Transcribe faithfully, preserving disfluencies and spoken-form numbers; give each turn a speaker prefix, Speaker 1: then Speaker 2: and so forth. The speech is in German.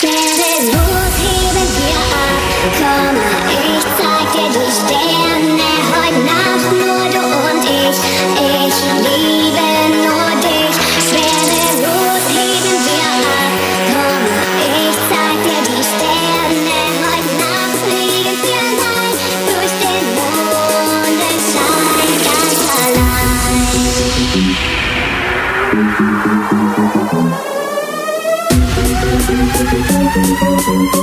Speaker 1: Schwerelos heben wir ab. Komm, ich zeig dir die Sterne. Heute Nacht nur du und ich. Ich liebe nur dich. Schwerelos heben wir ab. Komm, ich zeig dir die Sterne. Heute Nacht fliegen wir allein durch den Mondenschein, ganz allein.